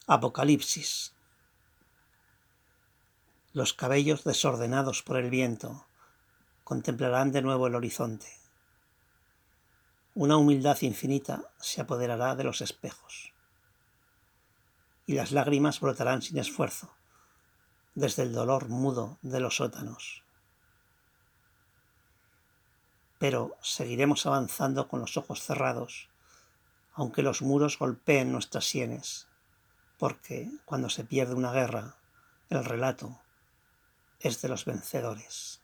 Apocalipsis. Los cabellos desordenados por el viento contemplarán de nuevo el horizonte. Una humildad infinita se apoderará de los espejos. Y las lágrimas brotarán sin esfuerzo desde el dolor mudo de los sótanos. Pero seguiremos avanzando con los ojos cerrados, aunque los muros golpeen nuestras sienes, porque cuando se pierde una guerra, el relato es de los vencedores.